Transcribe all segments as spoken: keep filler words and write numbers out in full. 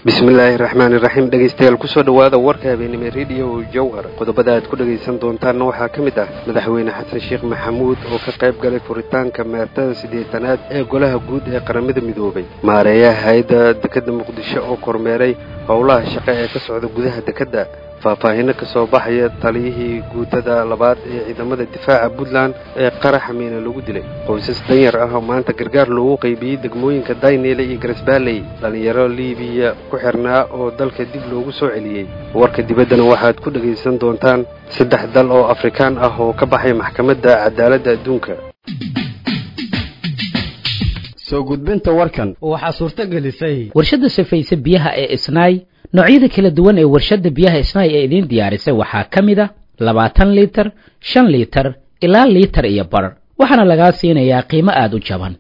bismillaahi raxmaani raxiim dhegaystayaal kusoo dhawaada warka habeenimo radio jawhar qodobada aad ku dhagaysan doontaanna waxaa ka mid ah madaxweyne xasan sheekh maxamuud oo ka qayb galay furitaanka meertada siddeetanaad ee golaha guud ee qaramada midoobay maareeyaha hay-adda dekedda muqdisho oo kormeeray howlaha shaqo ee ka socda gudaha dekedda faahfaahino ka soo baxaya taliyihii guutada labaad ee ciidamada difaaca puntland ee qaraxa miina lagu dilay qoysas danyar ah oo maanta gargaar loogu qaybiyey degmooyinka dayneele iyo garisbaaley dhallinyaro liibiya ku xirnaa oo dalka dib loogu soo celiyey warka dibaddana waxaad ku dhagaysan doontaan saddex dal oo afrikaan ah oo ka baxay maxkamadda cadaaladda adduunka soo gudbinta warkan waxaa suurto gelisay warshadda safaysa biyaha ee isnaay noocyada kala duwan ee warshadda biyaha isnaay ee idiin diyaarisay waxaa ka mid a labaatan liitar shan liitar ilaa liitar iyo bar waxaana lagaa siinayaa qiimo aada u jaban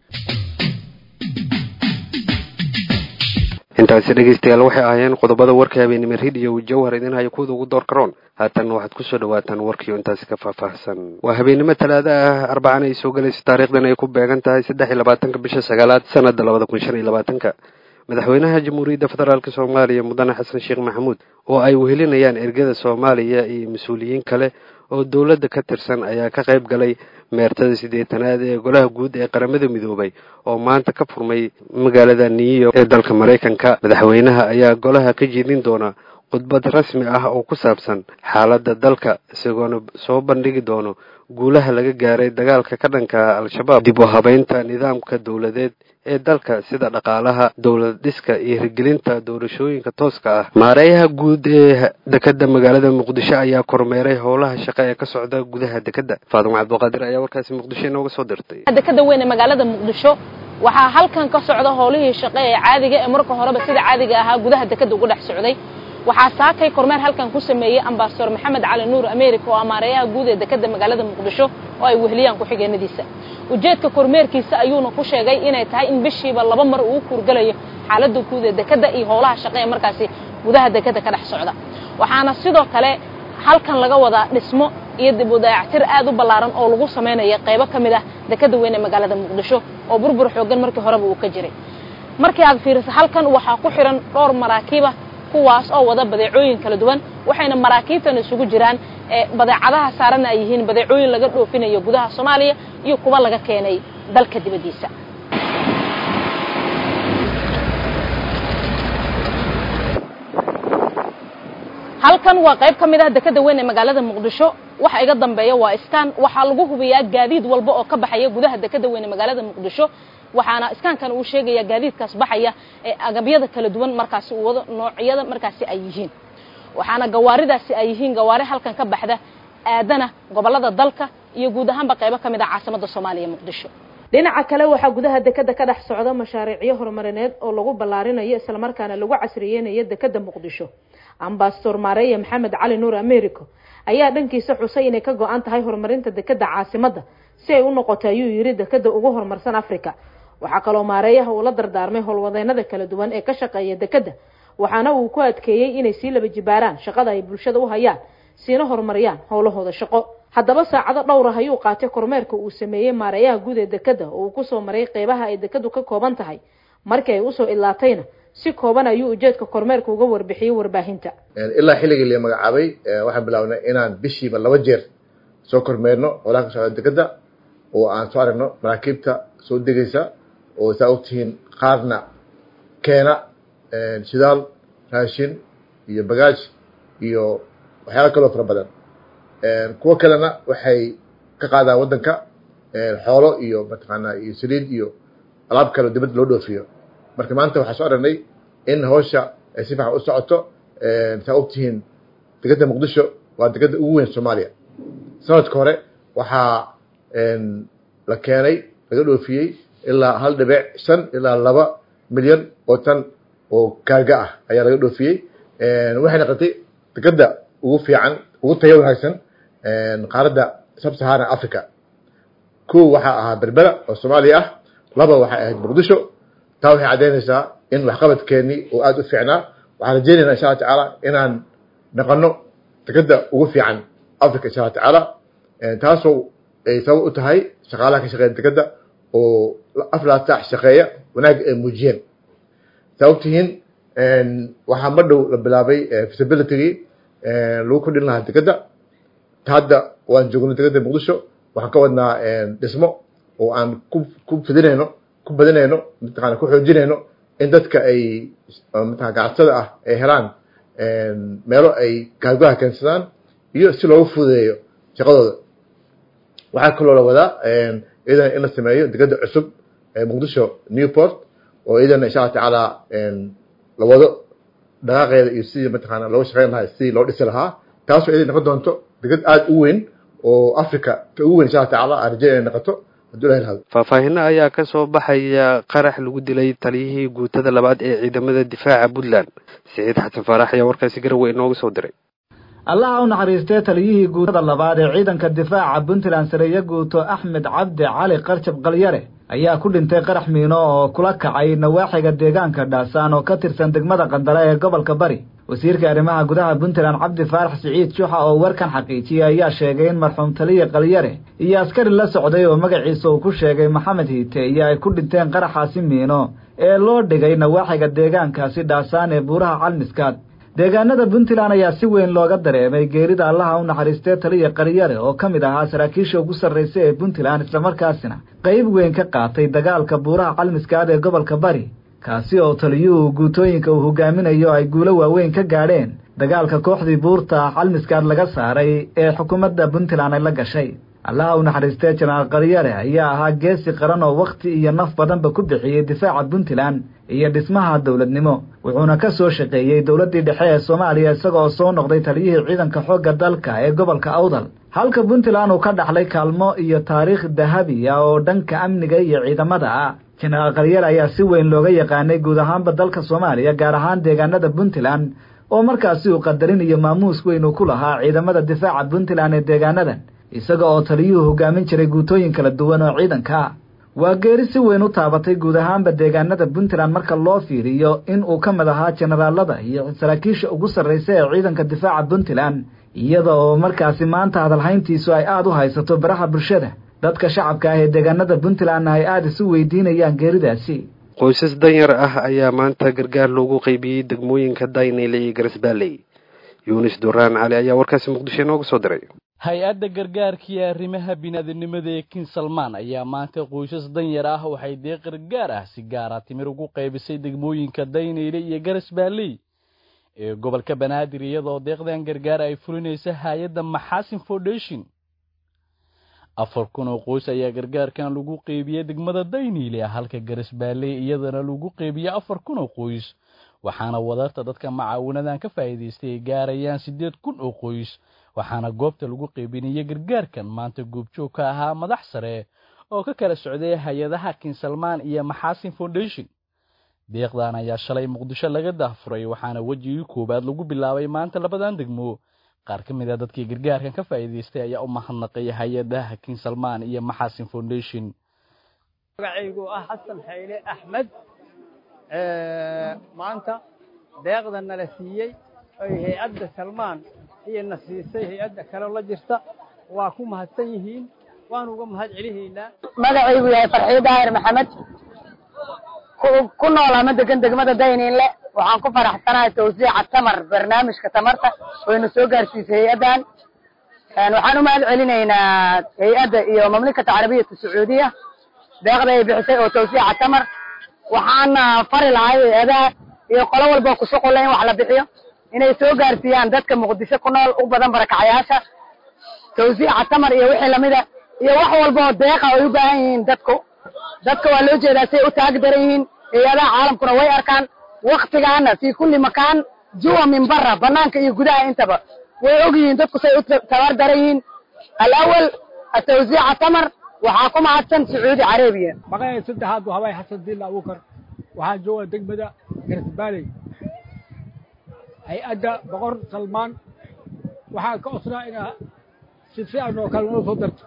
intaasi dhegaystayaal waxay ahaayeen qodobada warka habeenimo radio jawhar idin haya kuwada ugu door karoon haatan waxaad kusoo dhawaataan warkiio intaasi ka faahfaahsan waa habeenimo talaada ah arbacana ay soo galayso taariikhdan ay ku beegan tahay saddex iyo labaatanka bisha sagaalaad sanada labada kun shan iyo labaatanka madaxweynaha jamhuuriyadda federaalk soomaaliya mudane xasan sheekh maxamuud oo ay wehelinayaan ergada soomaaliya iyo mas-uuliyiin kale oo dowladda ka tirsan ayaa ka qayb galay meertada siddeetanaad ee golaha guud ee qaramada midoobay oo maanta ka furmay magaalada new york ee dalka maraykanka madaxweynaha ayaa golaha ka jeedin doona khudbad rasmi ah oo ku saabsan xaaladda dalka isagoona soo bandhigi doono guulaha laga gaaray dagaalka ka dhanka al-shabaab dib u habaynta nidaamka dowladeed ee dalka sida dhaqaalaha dowlad dhiska iyo hirgelinta doorashooyinka tooska ah maareeyaha guud ee dekedda magaalada muqdisho ayaa kormeeray howlaha shaqo ee ka socda gudaha dekedda faadimo cabdiqaadir ayaa warkaasi muqdisho inooga soo dirtay dekedda weyn ee magaalada muqdisho waxaa halkan ka socda howlihii shaqo ee caadiga ee marka horeba sida caadiga ahaa gudaha dekedda ugu dhex socday waxaa saakay kormeer halkan ku sameeyey ambasador maxamed cali nuur america oo maareeyaha guud ee dekedda magaalada muqdisho oo ay weheliyaan ku-xigeenadiisa ujeedka kormeerkiisa ayuuna ku sheegay inay tahay in bishiiba laba mar uu kurgalayo xaaladda guud ee dekedda iyo howlaha shaqo ee markaasi gudaha dekedda ka dhex socda waxaana sidoo kale halkan laga wadaa dhismo iyo dib u dayactir aad u ballaaran oo lagu samaynayo qaybo ka mid ah dekedda weyn ee magaalada muqdisho oo burbur xoogan markii horeba uu ka jiray markii aad fiiriso halkan waxaa ku xiran dhowr maraakiib ah kuwaas oo wada badeecooyin kala duwan waxayna maraakiibtan isugu jiraan ee badeecadaha saaran ay yihiin badeecooyin laga dhoofinayo gudaha Soomaaliya iyo kuwa laga keenay dalka dibadiisa halkan waa qayb ka mid ah dekedda weyn ee magaalada Muqdisho waxa iga dambeeya waa iskaan waxa lagu hubiyaa gaadiid walba oo ka baxaya gudaha dekedda weyn ee magaalada Muqdisho waxaana iskaankan uu sheegaya gaadiidkaas baxaya ee agabyada kala duwan markaasi uu wado noocyada markaasi ay yihiin waxaana gawaaridaasi ay yihiin gawaari halkan ka baxda aadana gobolada dalka iyo guud ahaanba qaybo ka mid ah caasimada Soomaaliya Muqdisho dhinaca kale waxa gudaha dekedda ka dhex socda mashaariicyo horumarineed oo lagu ballaarinayo isla markaana lagu casriyeenayo dekedda Muqdisho ambasador maareeyaha maxamed cali nuur america ayaa dhankiisa xusay inay ka go'an tahay horumarinta dekedda caasimada si ay u noqoto ayuu yiri dekedda ugu horumarsan Afrika waxa kale oo maareeyaha uu la dardaarmay howlwadeennada kala duwan ee ka shaqeeya dekedda waxaana uu ku adkeeyay inay si laba jibaaraan shaqada ay bulshada u hayaan siina horumariyaan howlahooda shaqo haddaba saacado dhowr ah ayuu qaatay kormeerka uu sameeyey maareeyaha guud ee dekedda oo uu ku soo maray qaybaha ay dekeddu ka kooban tahay markii ay u soo ilaatayna si kooban ayuu ujeedka kormeerka uga warbixiyay warbaahinta ilaa xilligii la magacaabay waxaan bilawnay inaan bishiiba laba jeer soo kormeerno howlaha ka socda dekedda oo aan soo aragno maraakiibta soo degaysa oo saa ogtihiin qaarna keena shidaal raashin iyo bagaaj iyo waxyaalo kaloo fara badan kuwo kalena waxay ka qaadaan waddanka xoolo iyo mataqaanaa iyo saliid iyo alaab kale dibadda loo dhoofiyo marka maanta waxaa soo aragnay in hawsha ay si fiican u socoto saa ogtihiin dekedda muqdisho waa dekedda ugu weyn Soomaaliya sanadka hore waxaa la keenay laga dhoofiyey ilaa hal dhibic shan ilaa laba milyan oo tan oo kaaga ah ayaa laga dhoofiyey waxay noqotay dekedda ugu fiican ugu tayo wanaagsan qaaradda sub-Saharan Africa kow waxaa ahaa berbera oo Soomaaliya ah laba waxay ahayd muqdisho taa waxay cadeynaysaa in waxqabadkeennii uu aada u fiicnaa waxaan rajeynaynaa insha Allah tacaala inaan noqono dekedda ugu fiican Africa insha Allah tacaala taasoo ay sabab u tahay shaqaalaha ka shaqeeya dekedda oo afar saac shaqeeya wanaag ay muujiyeen sababtihiin waxaa ma dhow la bilaabay feasibility-gii lagu kordhin lahaa dekeda hadda waan joogno dekeda muqdisho waxaan ka wadnaa dhismo oo aan ku ku fidinayno ku badinayno mataqaana ku xoojinayno in dadka ay mataqaana ganacsada ah ay helaan meelo ay gaargaha keensadaan iyo si loogu fududeeyo shaqadooda waxaa kaloo la wadaa idan in la sameeyo dekeda cusub ee muqdisho newport oo idan insha Allah taala la wado dhaqaaqeeda iyo sidii mataqaana loo shaqeyn lahaa sidii loo dhisi lahaa taasoo idan noqon doonto deked aad u weyn oo Africa ka ugu weyn insha Allah taala arjay noqoto haduu la helo faahfaahin ayaa ka soo baxaya qarax lagu dilay taliyihii guutada labaad ee ciidamada difaaca Puntland Saciid Xasan Faarax ayaa warkaasi garowe inoogu soo diray Allah u naxariistay taliyihii guutada labaad ee ciidanka difaaca Puntland Sareeya Guuto Axmed Cabdi Cali Qarjab Qalyare ayaa ku dhintay qarax miino oo kula kacay nawaaxiga deegaanka Dhaasaan oo ka tirsan degmada Qandara ee gobolka Bari wasiirka arrimaha gudaha Puntland Cabdi Faarax Saciid Juxa oo warkan xaqiijiyay ayaa sheegay in marxuum taliye Qalyare iyo askari la socday oo magaciisa uu ku sheegay Maxamed Hiite ay ku dhinteen qaraxaasi miino ee loo dhigay nawaaxiga deegaankaasi Dhaasaan ee buuraha Calmiskaad deegaanada Puntland ayaa si weyn looga dareemay geerida Allah u naxariistay taliye Qalyare oo kamid ahaa saraakiisha ugu sarreysay ee Puntland isla markaasina qayb weyn ka qaatay dagaalka buuraha Calmiskaad ee gobolka Bari kaasi oo taliyuhu guutooyinka uu hogaaminayo ay guulo waaweyn ka gaadheen dagaalka kooxdii buurta Calmiskaad laga saaray ee xukuumadda Puntland la gashay Allah u naxariistay General Qalyare ayaa ahaa geesi qaran oo waqti iyo naf badanba ku bixiyay difaaca Puntland iyo dhismaha dawladnimo wuxuuna ka soo shaqeeyay dawladii dhexe ee Soomaaliya isagoo soo noqday taliyihii ciidanka xoogga dalka ee gobolka Awdal halka Puntland uu ka dhaxlay kaalmo iyo taariikh dahabi ah oo dhanka amniga iyo ciidamada ah General Qalyare ayaa si weyn looga yaqaanay guud ahaanba dalka Soomaaliya gaar ahaan deegaanada Puntland oo markaasi uu qadarin iyo maamuus weyn ku lahaa ciidamada difaaca Puntland ee deegaanadan isaga oo taliyuhu hogaamin jiray guutooyin kala duwan oo ciidanka waa geeri si weyn u taabatay guud ahaanba deegaanada Puntland marka loo fiiriyo in uu ka mid ahaa generaalada iyo saraakiisha ugu sarreysay ee ciidanka difaaca Puntland iyada oo markaasi maanta hadalhayntiisu ay aad u haysato baraha bulshada dadka shacabka ah ee deegaanada Puntland ay aad isu weydiinayaan geeridaasi qoysas danyar ah ayaa maanta gargaar loogu qaybiyay degmooyinka Daynile iyo Garsbaaley Yunis Duraan Cali ayaa warkaasi Muqdisho inoogu soo diray hay-adda gargaarka iyo arrimaha bini'aadanimada ee King Salman ayaa maanta qoysas danyar ah waxay deeq gargaar ah si gaar ah timir ugu qaybisay degmooyinka Daynile iyo Garsbaaley ee gobolka Banaadir iyadoo deeqdan gargaar ay fulinaysa hay-adda Maxaasin Foundation afar kun oo qoys ayaa gargaarkan lagu qaybiyay degmada Daynile halka Garsbaaley iyadana lagu qaybiyay afar kun oo qoys waxaana wadarta dadka macaawinadan ka faa'iideystay gaarayaan siddeed kun oo qoys waxaana goobta lagu qaybinayay gargaarkan maanta goobjoog ka ahaa madax sare oo ka kala socday hay'adaha King Salman iyo Maxaasin Foundation deeqdan ayaa shalay Muqdisho laga dahfuray waxaana wajigii koobaad lagu bilaabay maanta labadan degmo qaar ka mid ah dadkii gargaarkan ka faa'iideystay ayaa u mahadnaqay hay'adaha King Salman iyo Maxaasin Foundation magacaygu ah Xasan Xeyle Axmed ee maanta deeqdan la siiyay ay hay'adda Salman iyo nasiisay hay'adda kale la jirta waa ku mahadsan yihiin waan uga mahad celihiina magacaygu yahay Farxiid Daahir Maxamed ku nool ama degan degmada Daynile waxaan ku faraxsanahay tawsiica tamar barnaamijka tamarta oo soo gaarsiisay hay'adan waxaan u mahad celinaynaa hay'adda iyo mamlakada Carabiyada Sacuudiya deeqda ay bixisay oo tawsiica tamar waxaan fari lahay hay'adaha iyo qolo walba ku shaqo leen wax la bixiyo inay soo gaarsiiyaan dadka Muqdisho ku nool u badan barakacayaasha tawsiica tamar iyo wixii lamida iyo wax walba oo deeqa ay u baahan yihiin dadku dadka waa loo jeedaa si u taag daran yihiin hay'adaha caalamkuna way arkaan waqtigaana fi kulli makaan juwa min barra banaanka iyo gudaha intaba way ogyihiin dadku say u tabar daran yihiin alawal tawsiica tamar waxaa ku mahadsan Sacuudi Carabiya magacay saddexaad waa Hawaii Xasan Diilla Abuukar waxaan joogaa degmada Garsbaaley hay'adda boqor Salman waxaan ka codsanaa inaa si fiican oo kale noo soo darto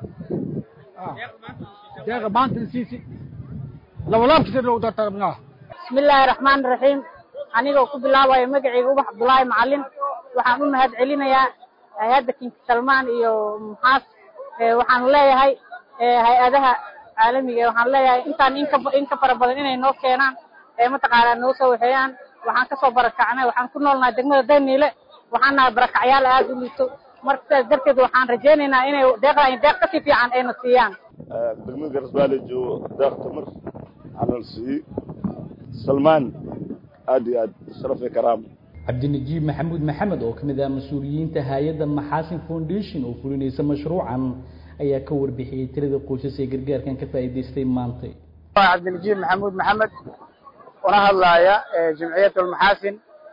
deeqa maanta siisi labalaabkiisa noo dartarnaa bismillaahi raxmaani raxiim anigoo ku bilaabayo magacayga Ubax Abdullaahi Macallin waxaan u mahad celinayaa hay'adda King Salman iyo Maxaas waxaan leeyahay hay'adaha caalamiga waxaan leeyahay intaan in ka fara badan inay noo keenaan ee mataqaanaa noo soo waxeeyaan waxaan kasoo barakacnay waxaan ku noolnahay degmada Dayniile waxaan nahay barakacyaal aad u liito marka sidaas darteed waxaan rajaynaynaa inay deeqaan deeq ka fiican ayna siiyaan degmada Garsbaale joo deeq tamar على السي سلمان أدي أد شرف كرام عبد النجيب محمود محمد oo kamid ah mas'uuliyiinta hay'adda Maxaasin Foundation oo fulinaysa mashruucan ayaa ka warbixiyay tirada qoysas ee gargaarkan ka faa'iideystay maanta عبد النجيب محمود محمد wana hadlaaya jamciyadda Maxaasin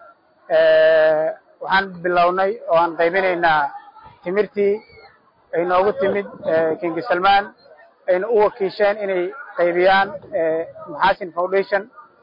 ee waxaan bilownay oo aan qaybinaynaa timirtii ay noogu timid King Salman ayna u wakiisheen inay qaybiyaan Maxaasin Foundation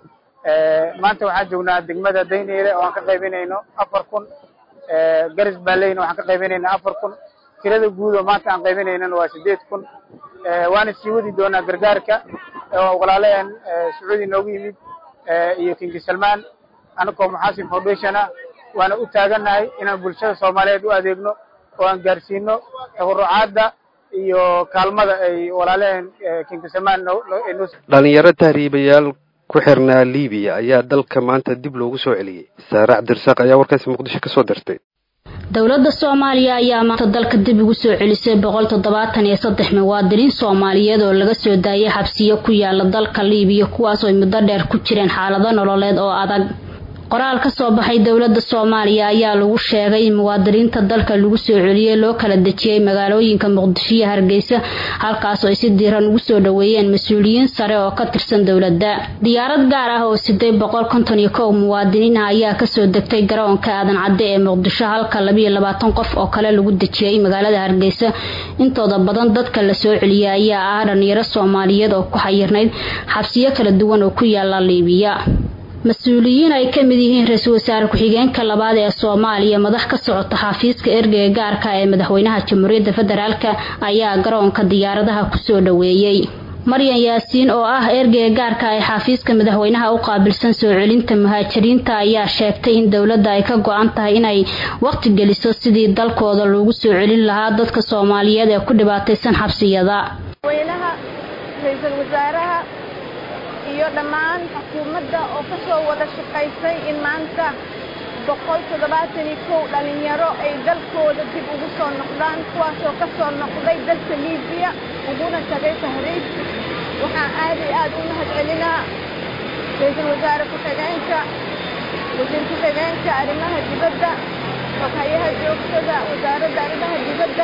maanta waxaan joognaa degmada Dayniile oo aan ka qaybinayno afar kun garis baaleyna waxaan ka qaybinaynaa afar kun tirada guud oo maanta aan qaybinaynana waa sideed kun waana sii wadi doonaa gargaarka oo walaaleen Sacuudi noogu yimid iyo King Salman anagoo Maxaasin Foundation waana u taaganahay inaan bulshada Soomaaliyeed u adeegno oo aan gaarsiino tabarucaadda iyo kaalmada ay walaaleen King Salman dhalinyaro tahriibayaal ku xirnaa Liibiya ayaa dalka maanta dib loogu soo celiyay Saara Cabdirsaaq ayaa warkaas Muqdisho ka soo dirtay dawladda Soomaaliya ayaa maanta dalka dib ugu soo celisay boqol toddobaatan iyo saddex muwaadiniin Soomaaliyeed oo laga soo daayay xabsiyo ku yaala dalka Liibiya kuwaas oo muddo dheer ku jireen xaalado nololeed oo adag qoraal ka soo baxay dawladda Soomaaliya ayaa lagu sheegay in muwaadiniinta dalka lagu soo celiyay loo kala dejiyay magaalooyinka Muqdisho iyo Hargeysa halkaas oo ay si diiran ugu soo dhaweeyeen mas'uuliyiin sare oo ka tirsan dawladda diyaarad gaar ah oo sideed boqol konton iyo kow muwaadiniin ayaa ka soo degtay garoonka Aadan Cadde ee Muqdisho halka laba iyo labaatan qof oo kale lagu dejiyay magaalada Hargeysa intooda badan dadka la soo celiyay ayaa ah dhalinyaro Soomaaliyeed oo ku xayirnayd xabsiyo kala duwan oo ku yaala Liibiya mas'uuliyiin ay ka mid yihiin ra'iisul wasaare ku-xigeenka labaad ee Soomaaliya madax ka socota xafiiska ergeyga gaarka ee madaxweynaha Jamhuuriyadda Federaalka ayaa garoonka diyaaradaha ku soo dhaweeyay Maryan Yaasiin oo ah ergeyga gaarka ee xafiiska madaxweynaha u qaabilsan soo celinta muhaajiriinta ayaa sheegtay in dawladda ay ka go'an tahay inay waqti geliso sidii dalkooda loogu soo celin lahaa dadka Soomaaliyeed ee ku dhibaataysan xabsiyada madaxweynaha ra'iisul wasaaraha iyo dhammaan xukuumadda oo ka soo wada shaqaysay in maanta boqol toddobaatan iyo kow dhalinyaro ay dalkooda dib ugu soo noqdaan kuwaas oo ka soo noqday dalka Liibiya uguna tagay tahriib waxaan aad iyo aad u mahadcelinaa ra'iisul wasaare ku-xigeenka wasiir ku-xigeenka arrimaha dibadda xoghayaha joogtada wasaaradda arrimaha dibadda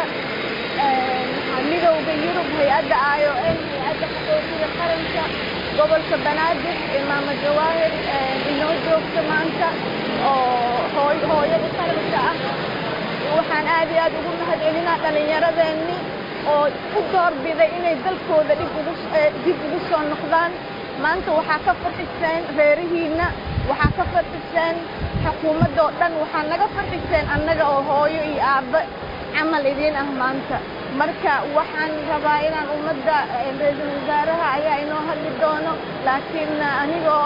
midowga Yurub hay'adda I O M hay'adda qaxootiga qaranka gobolka Banaadir imaam Jawaahir inoo joogta maanta oo hooyada qaranka ah waxaan aad iyo aad ugu mahadcelinaa dhalinyaradeenni oo u doorbiday inay dalkooda dib ugu dib ugu soo noqdaan maanta waxaa ka farxiseen reerihiina waxaa ka farxiseen xukuumadda oo dhan waxaa naga farxiseen annaga oo hooyo iyo aabba camal idin ah maanta marka waxaan rabaa inaan ummadda ra'iisul wasaaraha ayaa inoo hadli doono laakiin anigoo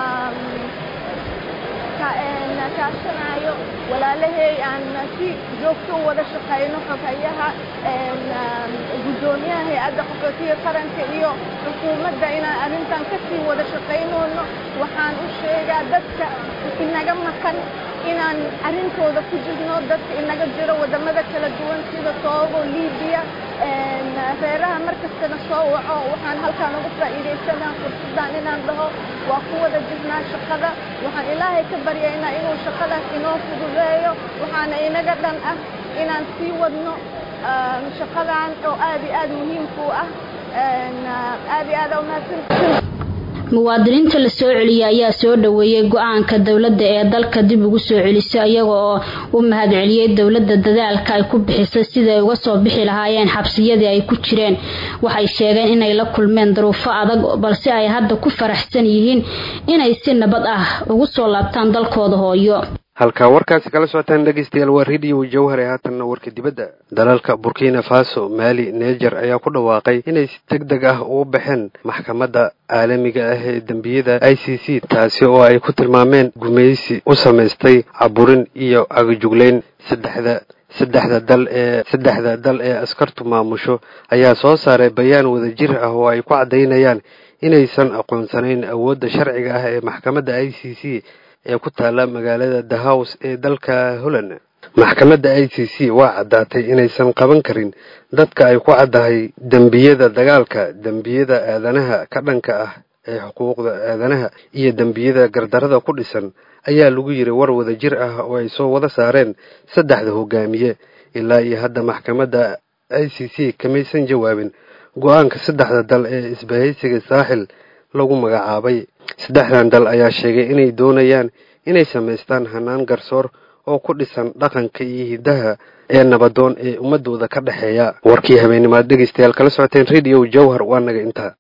kaashanayo walaalahay aan si joogto u wada shaqayno xoghayaha gudoomiyaha hay'adda qaxootiga qaranka iyo xukuumadda inaan arrintan kasii wada shaqaynoono waxaan u sheegaa dadka inaga maqan inaan arrintooda ku jirno dadka inaga jiro wadamada kala duwan sida Togo Liibiya reeraha markastana soo waco waxaan halkaan uga faa'iideysanaa fursadan inaan dhaho waa ku wada jirnaa shaqada waxaan ilaahay ka baryaynaa inuu shaqadaas inoo fududeeyo waxaana inaga dhan ah inaan sii wadno shaqadan oo aad iyo aad muhiimku ah aad iyo aad u mahadsantahay muwaadiniinta la soo celiyay ayaa soo dhaweeyay go'aanka dawladda ee dalka dib ugu soo celisay ayaga oo u mahadceliyay dawladda dadaalka ay ku bixisay sida ay uga soo bixi lahaayeen xabsiyadii ay ku jireen waxay sheegeen inay la kulmeen duruufo adag balse ay hadda ku faraxsan yihiin inay si nabad ah ugu soo laabtaan dalkooda hooyo halka warkaasi kala socotaan dhageystayaal waa radio Jawhar ee haatanna warka dibadda dalalka Burkina Faso Mali Niger ayaa ku dhawaaqay inay si degdeg ah ugu baxeen maxkamadda caalamiga ah ee dambiyada I C C taasi oo ay ku tilmaameen gumeysi u sameystay caburin iyo agajugleyn saddexda saddexda dal ee saddexda dal ee askartu maamusho ayaa soo saaray bayaan wadajir ah oo ay ku cadeynayaan inaysan aqoonsanayn awoodda sharciga ah ee maxkamadda I C C ee ku taala magaalada The House ee dalka Holland. Maxkamadda I C C waa caddaatay inaysan qaban karin dadka ay ku caddahay dembiyada dagaalka, dembiyada aadanaha ka dhanka ah ee xuquuqda aadanaha iyo dembiyada gardarada ku dhisan ayaa lagu yiri war wada jir ah oo ay soo wada saareen saddexda hogaamiye. Ilaa iyo hadda maxkamadda I C C kamaysan jawaabin go'aanka saddexda dal ee isbahaysiga saaxil lagu magacaabay. Saddexdan dal ayaa sheegay inay doonayaan inay sameystaan hanaan garsoor oo ku dhisan dhaqanka iyo hidaha ee nabadoon ee ummadooda ka dhaxeeya. Warkii habeenimo dhegeystayaal kala socoteen Radio Jawhar waa naga intaa.